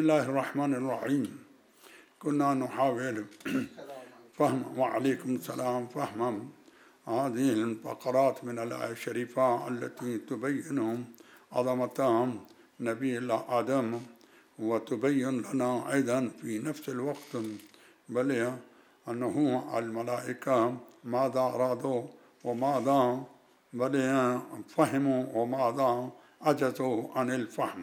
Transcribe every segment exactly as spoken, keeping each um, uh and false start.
الله الرحمن الرحيم. كنا نحاول فهم وعليكم السلام فهم هذه الفقرات من الآية الشريفة التي تبين عظمة نبي الله آدم، وتبين لنا أيضا في نفس الوقت بل أنه الملائكة ماذا أرادوا وماذا بل فهموا وماذا عجزوا عن الفهم.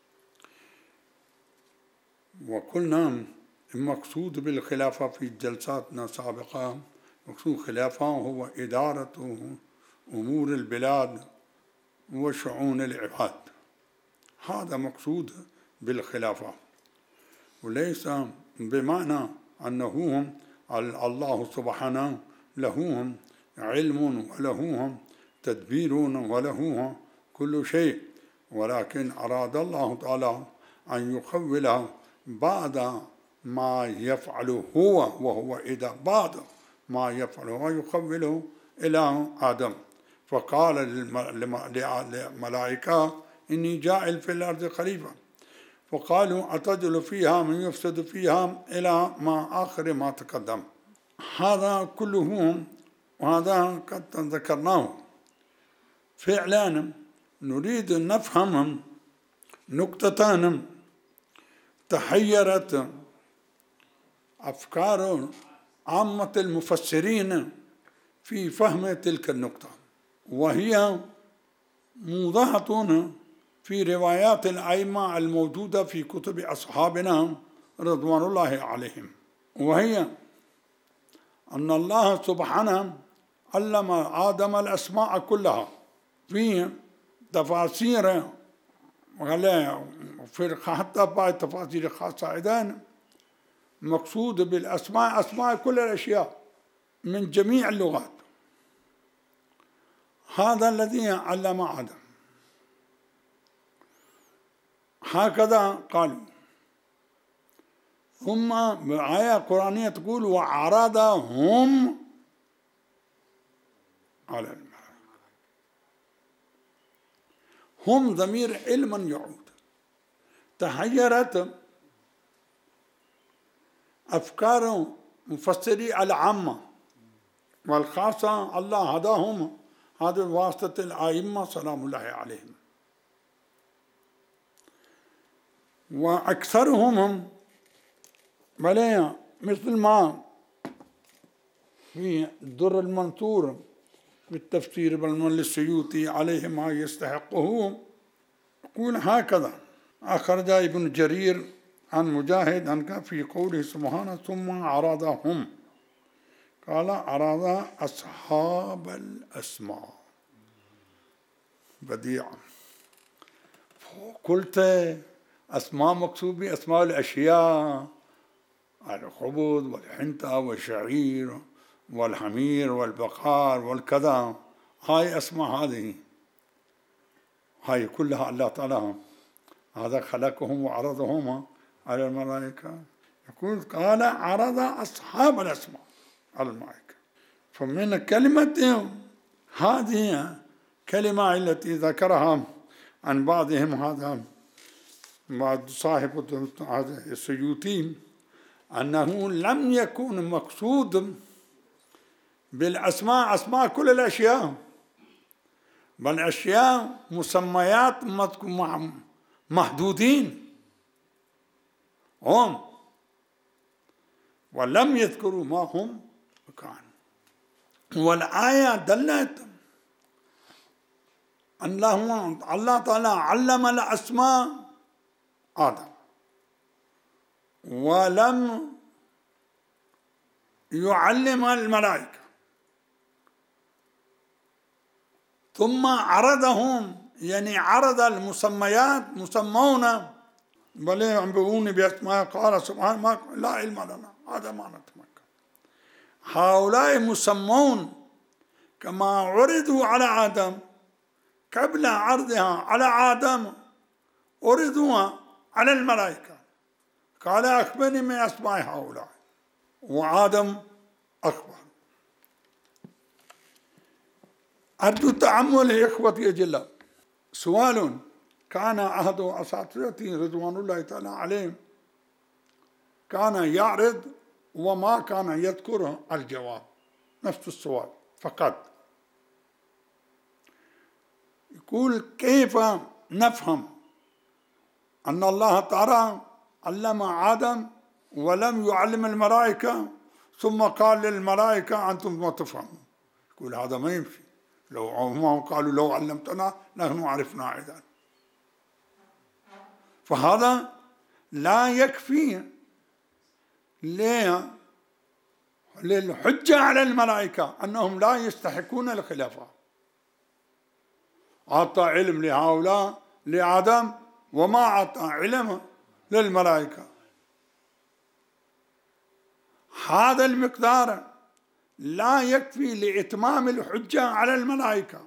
وقلنا المقصود بالخلافة في جلساتنا السابقة، مقصود خلافة هو إدارة أمور البلاد وشؤون العباد، هذا مقصود بالخلافة، وليس بمعنى أنه الله سبحانه له علم وله تدبير وله كل شيء، ولكن أراد الله تعالى أن يخول بعد ما يفعله هو، وهو إذا بعد ما يفعله يخوله إلى آدم، فقال للملائكة إني جاعل في الأرض خليفة، فقالوا أتجعل فيها من يفسد فيها إلى ما آخر ما تقدم. هذا كله وهذا قد ذكرناه. فعلا نريد أن نفهم نقطتان تحيرت أفكار عامة المفسرين في فهم تلك النقطة، وهي موضحة في روايات الأئمة الموجودة في كتب أصحابنا رضوان الله عليهم، وهي أن الله سبحانه علم آدم الأسماء كلها في تفاسير، في حتى بعض تفاسير خاصة أيضا مقصود بالأسماء أسماء كل الأشياء من جميع اللغات. هذا الذي علم آدم، هكذا قالوا. ثم بآية قرآنية تقول وعرضهم على الملائكة. هم ضمير علما يعود. تحيرت أفكار مفسري العامة والخاصة، الله هداهم هذا بواسطة الأئمة سلام الله عليهم، وأكثرهم بل مثل ما في الدر المنثور بالتفسير بالمن السيوطي عليه ما يستحقه، يقول هكذا: أخرج ابن جرير عن مجاهد أنك في قوله سبحانه ثم عرضهم، قال عرض أصحاب الأسماء. بديع. قلت أسماء مقصود بأسماء الأشياء، الخبز والحنطة والشعير والحمير والبقار والكذا، هاي أسماء، هذه هاي كلها الله تعالى هذا خلقهم وعرضهم على الملائكة. يقول قال عرض أصحاب الأسماء على الملائكة. فمن كلمة هذه كلمة التي ذكرها عن بعضهم، هذا بعض صاحب السيوطي، أنه لم يكن مقصود بالأسماء أسماء كل الأشياء، بل أشياء مسميات محدودين هم، ولم يذكروا ما هم كان. والآية دلت أن الله تعالى علم الأسماء آدم ولم يعلم الملائكة، ثم عرضهم، يعني عرض المسميات مسمون بل ينبئون بأسماء، قال سبحانه لا علم لنا، هذا ما نتمكن. هؤلاء مسمون كما عرضوا على آدم قبل عرضها على آدم عرضوا على الملائكة، قال أخبرني من أسماء هؤلاء، وآدم أخبر. أرجو التأمل يا إخوتي أجلاء. سؤال كان أحد أساتذتي رضوان الله تعالى عليهم كان يعرض وما كان يذكر الجواب، نفس السؤال فقط. يقول كيف نفهم أن الله تعالى علم آدم ولم يعلم الملائكة ثم قال للملائكة أنتم ما تفهمون؟ يقول هذا ما يمشي، لو هم قالوا لو علمتنا نحن عرفنا إذا. فهذا لا يكفي للحجة على الملائكة أنهم لا يستحقون الخلافة. أعطى علم لهؤلاء لآدم وما أعطى علم للملائكة. هذا المقدار لا يكفي لإتمام الحجة على الملائكة،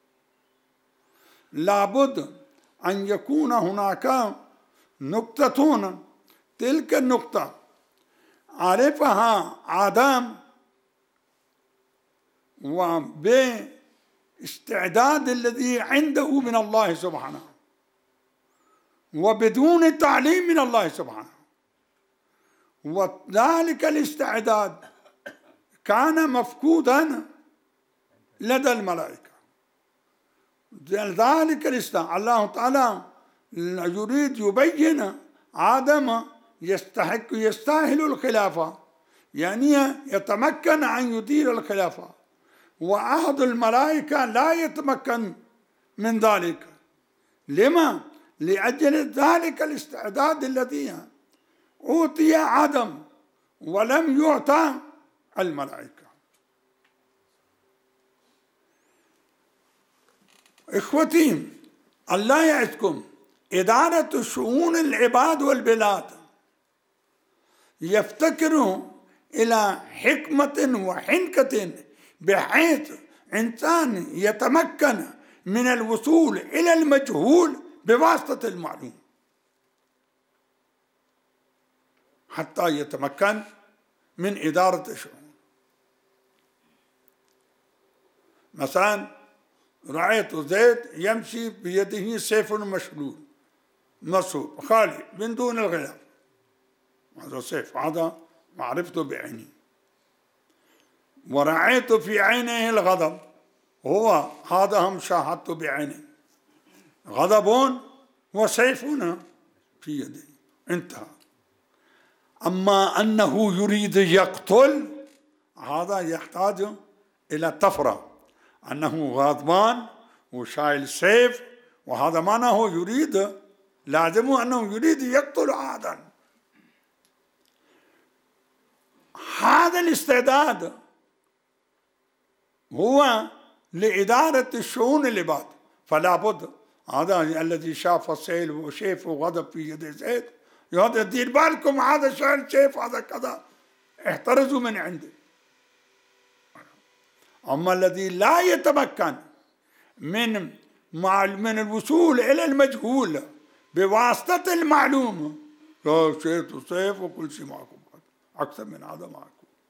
لابد أن يكون هناك نقطة، تلك النقطة عرفها آدم وباستعداد الذي عنده من الله سبحانه وبدون تعليم من الله سبحانه، وذلك الاستعداد كان مفقودا لدى الملائكة. ذلك الاستعداد الله تعالى يريد يبين آدم يستحق يستاهل الخلافة، يعني يتمكن أن يدير الخلافة، وأحد الملائكة لا يتمكن من ذلك. لما؟ لأجل ذلك الاستعداد الذي أوتي آدم ولم يعطى الملائكة. إخوتي، الله يعزكم، إدارة شؤون العباد والبلاد يفتكر إلى حكمة وحنكة بحيث إنسان يتمكن من الوصول إلى المجهول بواسطة المعلوم حتى يتمكن من إدارة الشؤون. مثلا رأيت زيد يمشي بيده سيف مشلول مصوب خالي من دون الغلاف، هذا سيف، هذا معرفته بعيني. ورأيت في عينه الغضب، هو هذا هم شاهدته بعيني، غضب وسيفنا في يده، انتهى. أما أنه يريد يقتل، هذا يحتاج إلى طفرة، أنه غضبان وشايل سيف، وهذا معناه يريد، لازم أنه يريد يقتل أحدا. هذا الاستعداد هو لإدارة الشؤون العباد، فلا بد هذا الذي شاف السيل وشيف وغضب في يد زيد يقول دير بالكم هذا شايل سيف هذا كذا، احترزوا من عنده. أما الذي لا يتمكن من من الوصول إلى المجهول بواسطة المعلوم، لا شيء سيف وكل شيء معكم، أكثر من هذا معكم.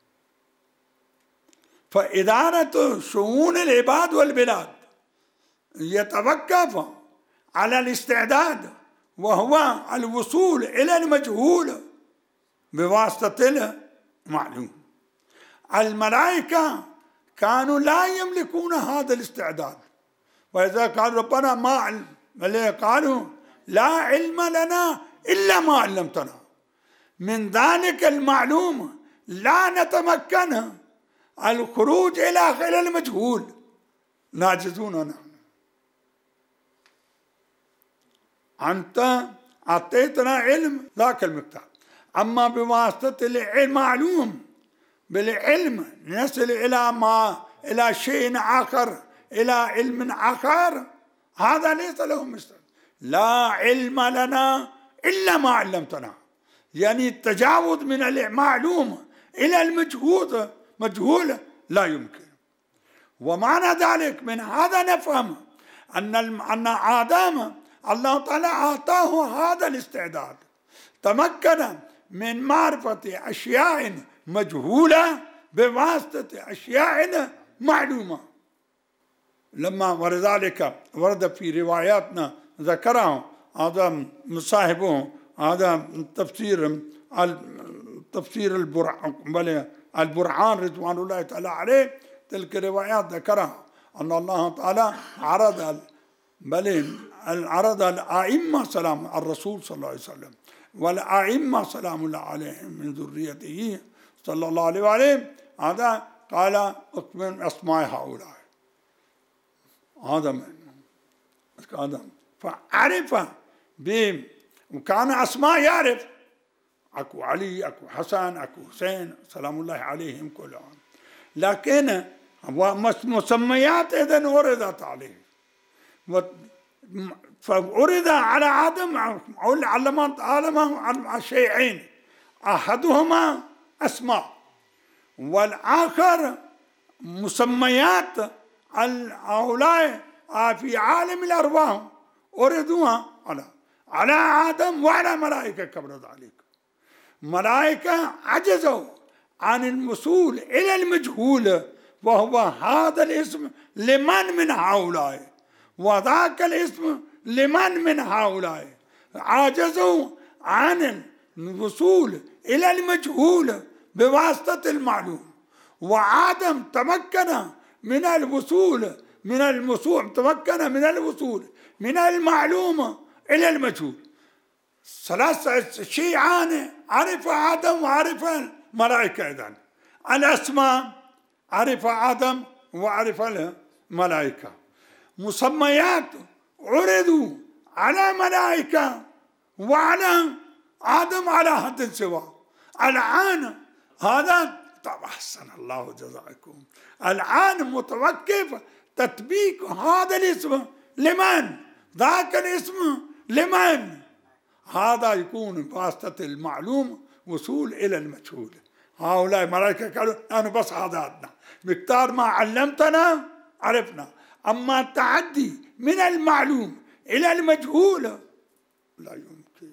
فإدارة شؤون العباد والبلاد يتوقف على الاستعداد، وهو الوصول إلى المجهول بواسطة المعلوم. الملائكة كانوا لا يملكون هذا الاستعداد، وإذا قال ربنا ما علم، قالوا لا علم لنا إلا ما علمتنا. من ذلك المعلوم لا نتمكن الخروج إلى غير المجهول، ناجزون نحن. أنت أعطيتنا علم ذاك المقدار، أما بواسطة المعلوم بالعلم نصل إلى ما إلى شيء آخر، إلى علم آخر، هذا ليس له مثل. لا علم لنا إلا ما علمتنا، يعني التجاوز من المعلوم إلى المجهول مجهول لا يمكن. ومعنى ذلك من هذا نفهم أن أن آدم الله تعالى أعطاه هذا الاستعداد، تمكن من معرفة أشياء مجهولة بواسطة أشياء معلومة. لما ولذلك ورد في رواياتنا ذكره هذا مصاحبه هذا تفسير تفسير البرهان البرهان رضوان الله تعالى عليه، تلك الروايات ذكرها أن الله تعالى عرض بل عرض الأئمة سلام الرسول صلى الله عليه وسلم والأئمة سلام الله عليهم من ذريته صلى الله عليه وآله، هذا قال من أسماء هؤلاء، هذا من هذا فعرف بهم، وكان أسماء يعرف، أكو علي أكو حسن أكو حسين سلام الله عليهم كلهم، لكن مسميات إذن وردت عليه، فأرد على عدم علمت علم شيئين، أحدهما أسماء والآخر مسميات هؤلاء في عالم الأرواح أردوها على على آدم وعلى ملائكة كبرت عليك. ملائكة عجزوا عن الوصول إلى المجهول، وهو هذا الاسم لمن من هؤلاء وذاك الاسم لمن من هؤلاء، عاجزوا عن الوصول إلى المجهول بواسطة المعلوم، وآدم تمكن من الوصول من الوصول تمكن من الوصول من المعلوم إلى المجهول. ثلاث شيئان عرف آدم وعرف الملائكة، إذن الأسماء عرف آدم وعرف الملائكة، مسميات عرضوا على ملائكة وعلى آدم على حد سواء. الآن هذا أحسن الله جزاكم، الآن متوقف تطبيق هذا الاسم لمن، ذاك الاسم لمن، هذا يكون بواسطة المعلوم وصول إلى المجهول. هؤلاء ملائكة قالوا أنا بس هذا عندنا مقدار ما علمتنا عرفنا، أما التعدي من المعلوم إلى المجهول لا يمكن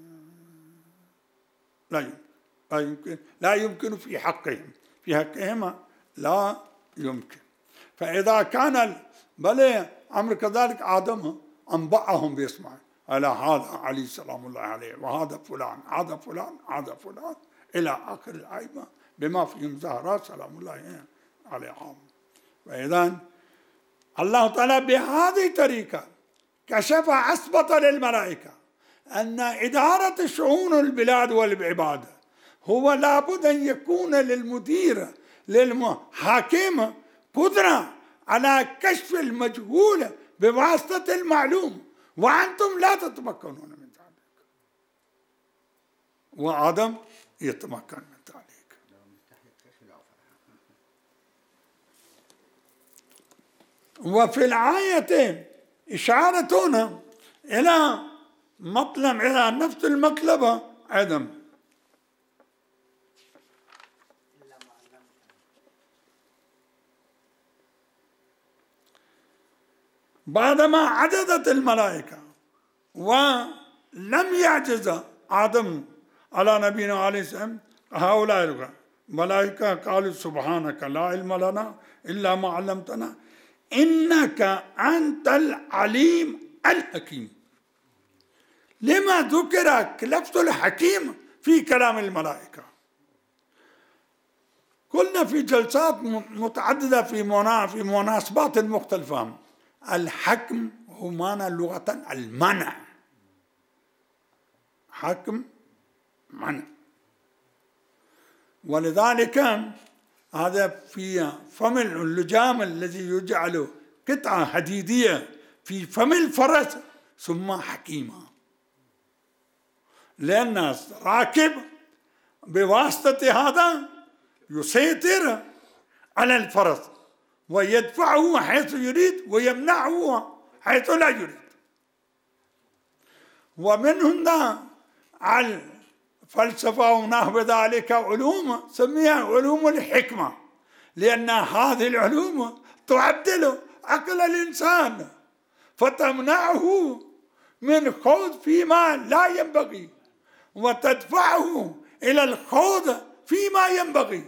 لا يمكن لا يمكن لا يمكن في حقهم في حقهم لا يمكن. فإذا كان بل أمر كذلك آدم أنبأهم باسمه، على هذا علي سلام الله عليه، وهذا فلان هذا فلان هذا فلان إلى آخر الأئمة بما فيهم زهراء سلام الله عليهم. وإذا الله تعالى بهذه الطريقة كشف أثبت للملائكة أن إدارة شؤون البلاد والعباد هو لابد أن يكون للمدير للحاكم قدرة على كشف المجهول بواسطة المعلوم، وأنتم لا تتمكنون من ذلك، وآدم يتمكن من ذلك. وفي الآية إشارة إلى مطلب إلى نفس المطلب عدم بعدما عجزت الملائكة ولم يعجز آدم على نبينا عليه السلام، هؤلاء الملائكة قالوا سبحانك لا علم لنا إلا ما علمتنا إنك أنت العليم الحكيم. لما ذكر لفظ الحكيم في كلام الملائكة؟ قلنا في جلسات متعددة في في مناسبات مختلفة، الحكم هو معنى لغة المنع، حكم منع، ولذلك هذا في فم اللجام الذي يجعل قطعة حديدية في فم الفرس ثم حكيمة، لأن راكب بواسطة هذا يسيطر على الفرس ويدفعه حيث يريد ويمنعه حيث لا يريد. ومن هنا الفلسفة ونحو ذلك علوم سميها علوم الحكمة، لأن هذه العلوم تعدل عقل الإنسان فتمنعه من خوض فيما لا ينبغي وتدفعه إلى الخوض فيما ينبغي.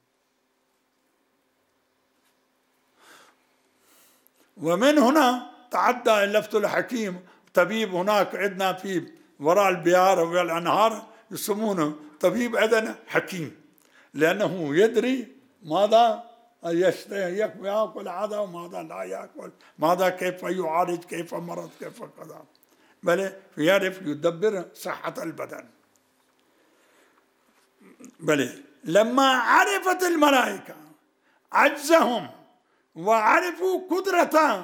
ومن هنا تعدى اللفظ الحكيم. طبيب هناك عندنا في وراء البيار والأنهار يسمونه طبيب أذن حكيم، لأنه يدري ماذا يأكل هذا وماذا لا يأكل، ماذا كيف يعالج، كيف مرض، كيف كذا، بل يعرف يدبر صحة البدن. بل لما عرفت الملائكة عجزهم وعرفوا قدرته،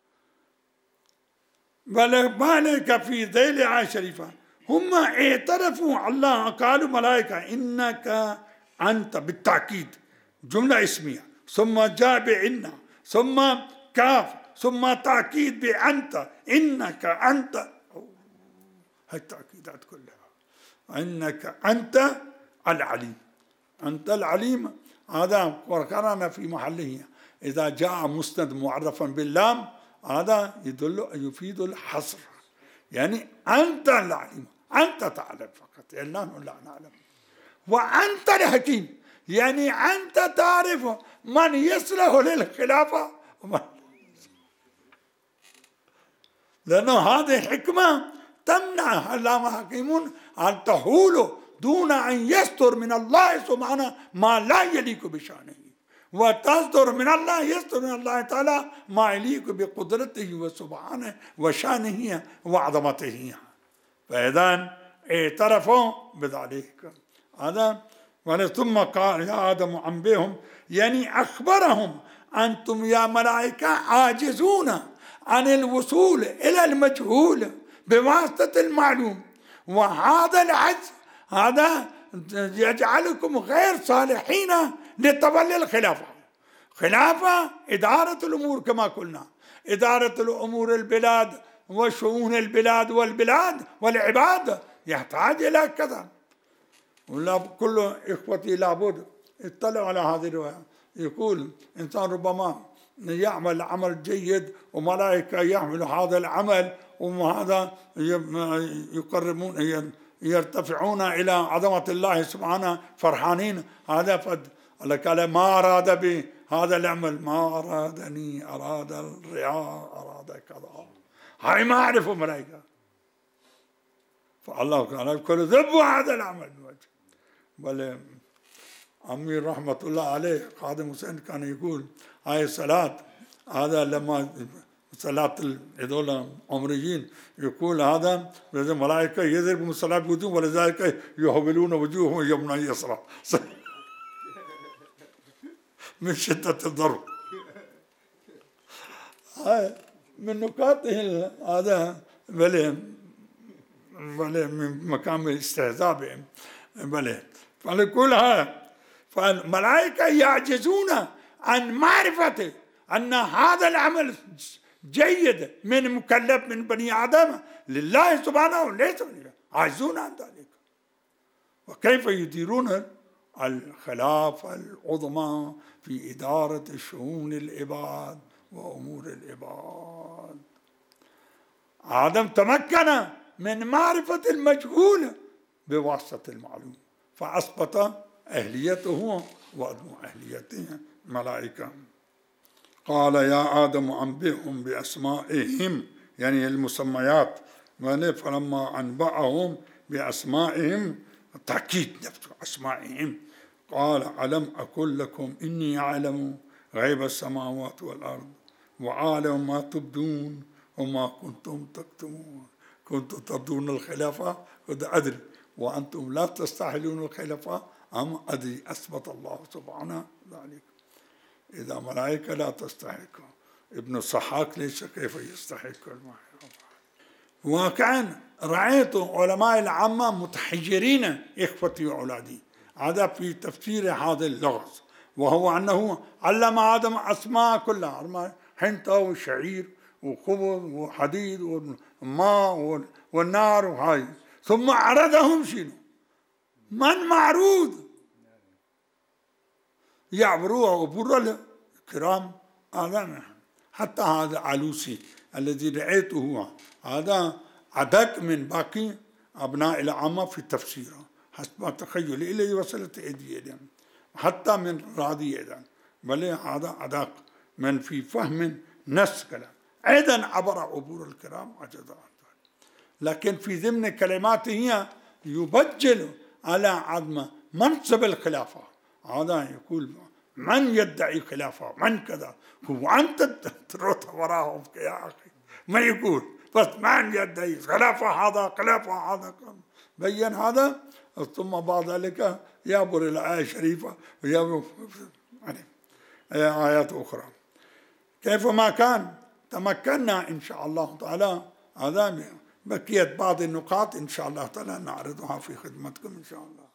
بل مالك في ذيل عائشة شريفة هم اعترفوا الله، قالوا ملائكة إنك أنت، بالتأكيد جملة اسمية، ثم جاء بإن، ثم كاف، ثم تأكيد بأنت، إنك أنت، هاي التأكيدات كلها، إنك أنت العليم، أنت العليم. هذا وقرأنا في محله إذا جاء مسند معرفا باللام هذا يدل يفيد الحصر، يعني أنت العليم، أنت تعلم فقط، يعني نحن لا نعلم. وأنت الحكيم، يعني أنت تعرف من يصلح للخلافة ومن، لأنه هذه حكمة تمنع علامة حكيمون أن تحول دون أن يستر من الله سبحانه ما لا يليق بشانه، وتصدر من الله يصدر من الله تعالى ما يليق بقدرته وسبحانه وشانه وعظمته. فإذا اعترفوا بذلك هذا. ثم قال يا آدم أنبئهم، يعني أخبرهم أنتم يا ملائكة عاجزون عن الوصول إلى المجهول بواسطة المعلوم، وهذا العجز هذا يجعلكم غير صالحين لتولي الخلافة. خلافة إدارة الأمور كما قلنا، إدارة الأمور البلاد وشؤون البلاد والبلاد والعباد يحتاج إلى كذا. ولا كل إخوتي لابد اطلعوا على هذه الرواية، يقول إنسان ربما يعمل عمل جيد وملائكة يعمل هذا العمل وهذا يقربون يرتفعون إلى عظمة الله سبحانه فرحانين، هذا فد قال ما أراد بهذا العمل، ما أرادني، أراد الرياء، أراد كذا، هاي ما أعرفه ملائكة. فالله قال كل ذبوا هذا العمل. بل أمير رحمة الله عليه خادم حسين كان يقول هاي الصلاة، هذا لما صلاة هذول عمريين يقول هذا الملائكة يضربون الصلاة بوجوههم ولذلك يهولون وجوههم يمنى يسرى من شدة الضرب. هاي من نقاطه هذا، بل بل من مقام الاستهزاء بهم. بل فنقول ها فالملائكة يعجزون عن معرفة أن هذا العمل جيد من مكلف من بني آدم لله سبحانه وليس لله، عاجزون عن ذلك. وكيف يديرون الخلافة العظمى في إدارة شؤون العباد وأمور العباد؟ آدم تمكن من معرفة المجهول بواسطة المعلوم، فأثبت أهليته وعدم أهليته ملائكة. قال يا آدم أنبئهم بأسمائهم، يعني المسميات، فلما أنبأهم بأسمائهم تأكيد أسمائهم قال ألم أقل لكم إني أعلم غيب السماوات والأرض وأعلم ما تبدون وما كنتم تكتمون. كنتم تبدون الخلافة قد أدري وأنتم لا تستحلون الخلافة أم أدري. أثبت الله سبحانه ذلك. إذا ملائكة لا تستحق، ابن الصحاك ليس كيف يستحق الملائكة. وكان رأيت علماء العامة متحجرين إخوتي وأولادي هذا في تفسير هذا اللغز، وهو أنه علم آدم أسماء كلها، حنطة وشعير وخبز وحديد والماء والنار وهاي، ثم عرضهم شنو؟ من معروض يعبروها عبور الكرام هذا. حتى هذا علوسي الذي رأيته هو هذا أدق من باقي أبناء العامة في تفسيره حسب تخيلي إليه وصلت إيدي إليه، حتى من راضي أيضا، بل هذا أدق من في فهم نص كلام أيضا عبر عبور الكرام عجز. لكن في ضمن كلماته يبجل على عدم منصب الخلافة. هذا يقول من يدعي خلافة، من كذا، وأنت تروح وراهم يا أخي، ما يقول بس من يدعي خلافة، هذا خلافة هذا. بين هذا، ثم بعد ذلك يعبر إلى الآية الشريفة ويعبر يعني آيات أخرى. كيفما كان تمكنا إن شاء الله تعالى. هذا بقيت بعض النقاط إن شاء الله تعالى نعرضها في خدمتكم إن شاء الله.